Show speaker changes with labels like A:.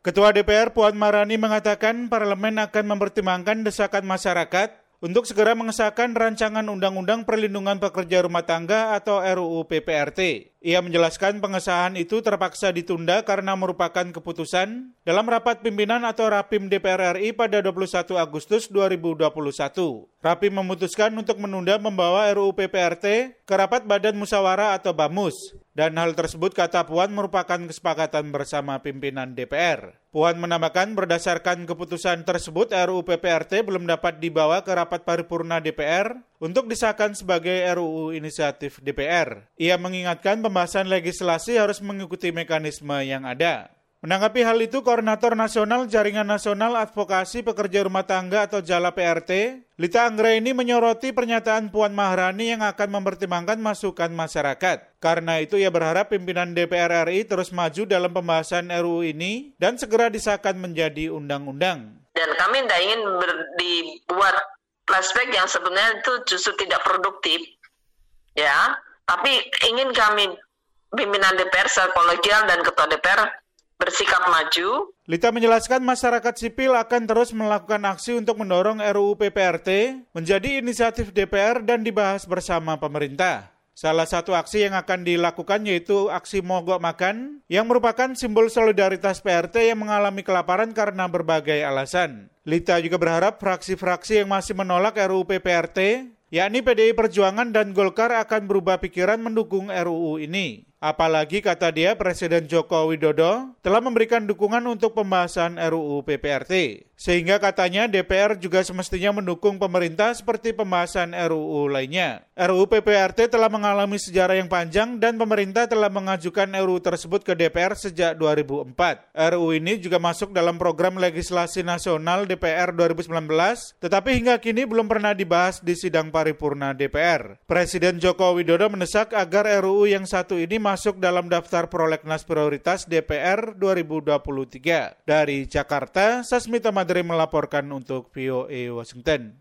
A: Ketua DPR Puan Maharani mengatakan parlemen akan mempertimbangkan desakan masyarakat untuk segera mengesahkan rancangan Undang-Undang Perlindungan Pekerja Rumah Tangga atau RUU PPRT. Ia menjelaskan pengesahan itu terpaksa ditunda karena merupakan keputusan dalam rapat pimpinan atau Rapim DPR RI pada 21 Agustus 2021. Rapim memutuskan untuk menunda membawa RUU PPRT ke rapat Badan Musyawarah atau BAMUS. Dan hal tersebut, kata Puan, merupakan kesepakatan bersama pimpinan DPR. Puan menambahkan berdasarkan keputusan tersebut RUU PPRT belum dapat dibawa ke rapat paripurna DPR untuk disahkan sebagai RUU inisiatif DPR. Ia mengingatkan pembahasan legislasi harus mengikuti mekanisme yang ada. Menanggapi hal itu, Koordinator Nasional Jaringan Nasional Advokasi Pekerja Rumah Tangga atau JALA PRT, Lita Anggraini menyoroti pernyataan Puan Maharani yang akan mempertimbangkan masukan masyarakat. Karena itu ia berharap pimpinan DPR RI terus maju dalam pembahasan RUU ini dan segera disahkan menjadi undang-undang.
B: Dan kami tidak ingin dibuat flashback yang sebenarnya itu justru tidak produktif, ya. Tapi ingin kami pimpinan DPR secara kolegial dan ketua DPR bersikap maju.
A: Lita menjelaskan masyarakat sipil akan terus melakukan aksi untuk mendorong RUU PPRT menjadi inisiatif DPR dan dibahas bersama pemerintah. Salah satu aksi yang akan dilakukan yaitu aksi mogok makan yang merupakan simbol solidaritas PRT yang mengalami kelaparan karena berbagai alasan. Lita juga berharap fraksi-fraksi yang masih menolak RUU PPRT, yakni PDI Perjuangan dan Golkar, akan berubah pikiran mendukung RUU ini. Apalagi, kata dia, Presiden Joko Widodo telah memberikan dukungan untuk pembahasan RUU PPRT. Sehingga katanya DPR juga semestinya mendukung pemerintah seperti pembahasan RUU lainnya. RUU PPRT telah mengalami sejarah yang panjang dan pemerintah telah mengajukan RUU tersebut ke DPR sejak 2004. RUU ini juga masuk dalam program legislasi nasional DPR 2019, tetapi hingga kini belum pernah dibahas di sidang paripurna DPR. Presiden Joko Widodo mendesak agar RUU yang satu ini masuk dalam daftar prolegnas prioritas DPR 2023. Dari Jakarta, Sasmita Madri melaporkan untuk VOA Washington.